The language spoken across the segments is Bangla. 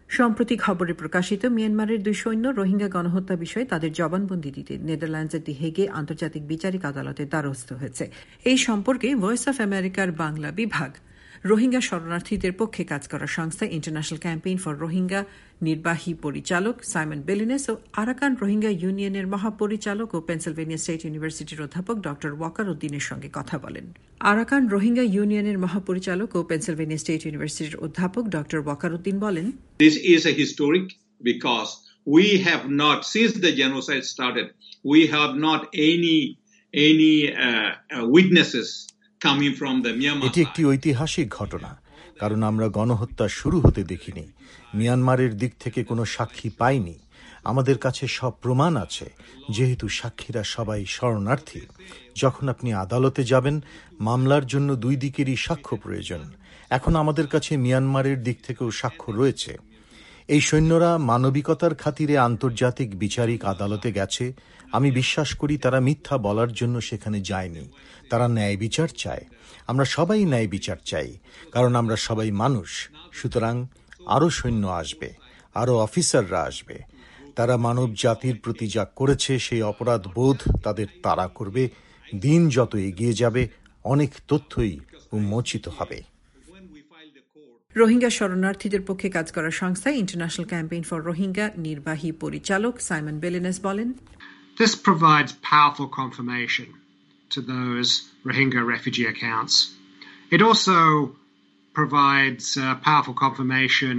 সম্প্রতি খবরে প্রকাশিত মিয়ানমারের দুই সৈন্য রোহিঙ্গা গণহত্যা বিষয়ে তাদের জবানবন্দি দিতে নেদারল্যান্ডসের দি হেগে আন্তর্জাতিক বিচারিক আদালতের দ্বারস্থ হয়েছে। এই সম্পর্কে ভয়েস অফ আমেরিকার বাংলা বিভাগ রোহিঙ্গা শরণার্থীদের পক্ষে কাজ করা সংস্থা ইন্টারন্যাশনাল ক্যাম্পেইন ফর রোহিঙ্গা নির্বাহী পরিচালক সাইমন বেলিনেস ও আরাকান রোহিঙ্গা ইউনিয়নের মহাপরিচালক ও পেনসিলভেনিয়া স্টেট ইউনিভার্সিটির অধ্যাপক ডক্টর ওয়াকার উদ্দিনের সঙ্গে কথা বলেন। আরাকান রোহিঙ্গা ইউনিয়নের মহাপরিচালক ও পেনসিলভেনিয়া স্টেট ইউনিভার্সিটির অধ্যাপক ডক্টর ওয়াকার উদ্দিন বলেন, This is a historic because we have not, since the genocide started, we have not any witnesses coming from the Myanmar. এটি একটি ঐতিহাসিক ঘটনা, কারণ আমরা গণহত্যা শুরু হতে দেখিনি। মিয়ানমারের দিক থেকে কোনো সাক্ষী পাইনি। আমাদের কাছে সব প্রমাণ আছে, যেহেতু সাক্ষীরা সবাই শরণার্থী। যখন আপনি আদালতে যাবেন, মামলার জন্য দুই দিকেরই সাক্ষ্য প্রয়োজন। এখন আমাদের কাছে মিয়ানমারের দিক থেকেও সাক্ষ্য রয়েছে। এই সৈন্যরা মানবিকতার খাতিরে আন্তর্জাতিক বিচারিক আদালতে গেছে। আমি বিশ্বাস করি তারা মিথ্যা বলার জন্য সেখানে যায়নি। তারা ন্যায় বিচার চায়। আমরা সবাই ন্যায় বিচার চাই, কারণ আমরা সবাই মানুষ। সুতরাং আরও সৈন্য আসবে, আরও অফিসাররা আসবে। তারা মানব জাতির প্রতি যা করেছে সেই অপরাধ বোধ তাদের তাড়া করবে। দিন যত এগিয়ে যাবে, অনেক তথ্যই উন্মোচিত হবে। রোহিঙ্গা শরণার্থীদের পক্ষে কাজ করা সংস্থা ইন্টারন্যাশনাল ক্যাম্পেইন ফর রোহিঙ্গা নির্বাহী পরিচালক সাইমন বেলিনেস বলেন, This provides powerful confirmation to those Rohingya refugee accounts. It also provides powerful confirmation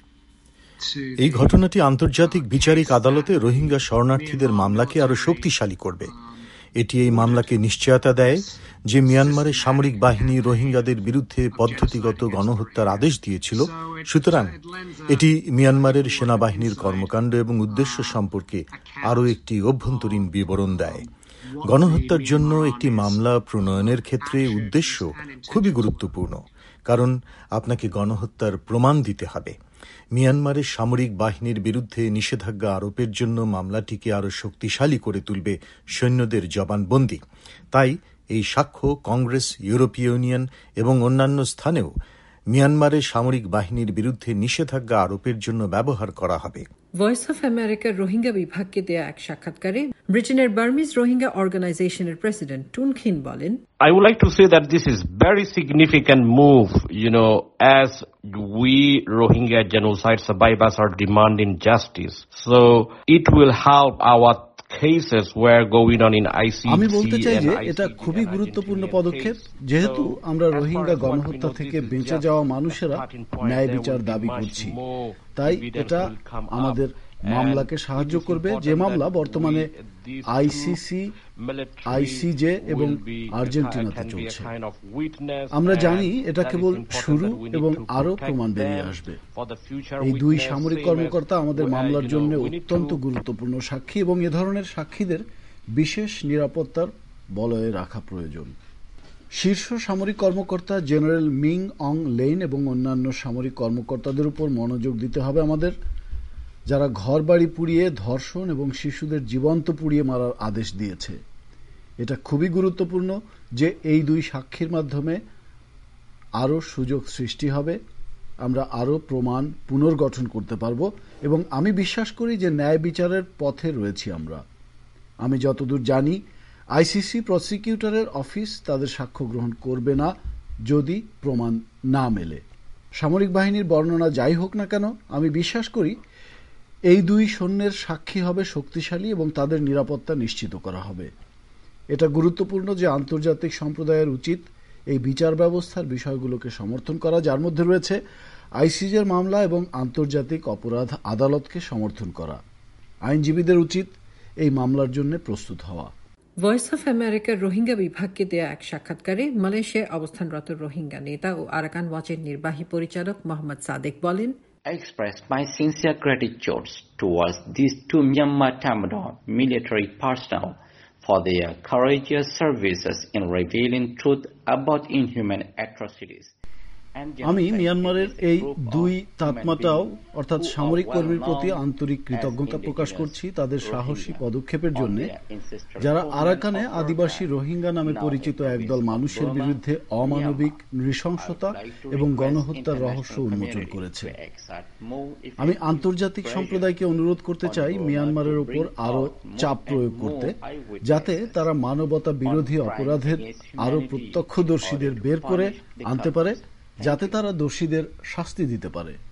to এই ঘটনাটি আন্তর্জাতিক বিচারিক আদালতে রোহিঙ্গা শরণার্থীদের মামলাকে আরো শক্তিশালী করবে। এটি এই মামলাকে নিশ্চয়তা দেয় যে মিয়ানমারের সামরিক বাহিনী রোহিঙ্গাদের বিরুদ্ধে পদ্ধতিগত গণহত্যার আদেশ দিয়েছিল। সুতরাং এটি মিয়ানমারের সেনাবাহিনীর কর্মকাণ্ড এবং উদ্দেশ্য সম্পর্কে আরও একটি অভ্যন্তরীণ বিবরণ দেয়। গণহত্যার জন্য একটি মামলা প্রণয়নের ক্ষেত্রে উদ্দেশ্য খুবই গুরুত্বপূর্ণ, কারণ আপনাকে গণহত্যার প্রমাণ দিতে হবে। মিয়ানমারের সামরিক বাহিনীর বিরুদ্ধে নিষেধাজ্ঞা আরোপের জন্য মামলাটিকে আরও শক্তিশালী করে তুলবে সৈন্যদের জবানবন্দি। তাই এই সাক্ষ্য কংগ্রেস, ইউরোপীয় ইউনিয়ন এবং অন্যান্য স্থানেও মিয়ানমারের সামরিক বাহিনীর বিরুদ্ধে নিষেধাজ্ঞা আরোপের জন্য ব্যবহার করা হবে। ভয়েস অফ আমেরিকার রোহিঙ্গা বিভাগকে দেয়া এক সাক্ষাৎকারে ব্রিটেনের বার্মিজ রোহিঙ্গা অর্গানাইজেশনের প্রেসিডেন্ট টুন খিন বলেন, I would like to say that this is very significant move, as we Rohingya genocide survivors are demanding justice. So it will help our cases were going on in ICC. আমি বলতে চাই যে এটা খুবই গুরুত্বপূর্ণ পদক্ষেপ, যেহেতু আমরা রোহিঙ্গা গণহত্যা থেকে বেঁচে যাওয়া মানুষেরা ন্যায় বিচার দাবি করছি। তাই এটা আমাদের মামলাকে সাহায্য করবে, যে মামলা বর্তমানে আইসিসি, আইসিজে এবং আর্জেন্টিনাতে চলছে। আমরা জানি এটা কেবল শুরু এবং আরও প্রমাণ বেরিয়ে আসবে। এই দুই সামরিক কর্মকর্তা আমাদের মামলার জন্য অত্যন্ত গুরুত্বপূর্ণ সাক্ষী এবং এ ধরনের সাক্ষীদের বিশেষ নিরাপত্তার বলয়ে রাখা প্রয়োজন। শীর্ষ সামরিক কর্মকর্তা জেনারেল মিং অং লেইন এবং অন্যান্য সামরিক কর্মকর্তাদের উপর মনোযোগ দিতে হবে আমাদের, যারা ঘরবাড়ি পুড়িয়ে, ধর্ষণ এবং শিশুদের জীবন্ত পুড়িয়ে মারার আদেশ দিয়েছে। এটা খুবই গুরুত্বপূর্ণ যে এই দুই সাক্ষীর মাধ্যমে আরও সুযোগ সৃষ্টি হবে, আমরা আরও প্রমাণ পুনর্গঠন করতে পারব এবং আমি বিশ্বাস করি যে ন্যায় বিচারের পথে রয়েছি আমরা। আমি যতদূর জানি আইসিসি প্রসিকিউটরের অফিস তাদের সাক্ষ্য গ্রহণ করবে না যদি প্রমাণ না মেলে। সামরিক বাহিনীর বর্ণনা যাই হোক না কেন, আমি বিশ্বাস করি এই দুই সৈন্যের সাক্ষী হবে শক্তিশালী এবং তাদের নিরাপত্তা নিশ্চিত করা হবে। এটা গুরুত্বপূর্ণ যে আন্তর্জাতিক সম্প্রদায়ের উচিত এই বিচার ব্যবস্থার বিষয়গুলোকে সমর্থন করা, যার মধ্যে রয়েছে আইসিজের মামলা এবং আন্তর্জাতিক অপরাধ আদালতকে সমর্থন করা। আইনজীবীদের উচিত এই মামলার জন্য প্রস্তুত হওয়া। ভয়েস অফ আমেরিকার রোহিঙ্গা বিভাগকে দেয়া এক সাক্ষাৎকারে মালয়েশিয়ায় অবস্থানরত রোহিঙ্গা নেতা ও আরাকান ওয়াচের নির্বাহী পরিচালক মোহাম্মদ সাদেক বলেন, I express my sincere gratitude towards these two Myanmar Tamil military personnel for their courageous services in revealing truth about inhuman atrocities. আমি মিয়ানমারের এই দুই তাতমাটাও অর্থাৎ সামরিক কর্মীর প্রতি আন্তরিক কৃতজ্ঞতা প্রকাশ করছি তাদের সাহসী পদক্ষেপের জন্য, যারা আরাকানে আদিবাসী রোহিঙ্গা নামে পরিচিত একদল মানুষের বিরুদ্ধে অমানবিক নৃশংসতা এবং গণহত্যার রহস্য উন্মোচন করেছে। আমি আন্তর্জাতিক সম্প্রদায়কে অনুরোধ করতে চাই মিয়ানমারের উপর আরো চাপ প্রয়োগ করতে, যাতে তারা মানবতা বিরোধী অপরাধের আরো প্রত্যক্ষদর্শীদের বের করে আনতে পারে, যাতে তারা দোষীদের শাস্তি দিতে পারে।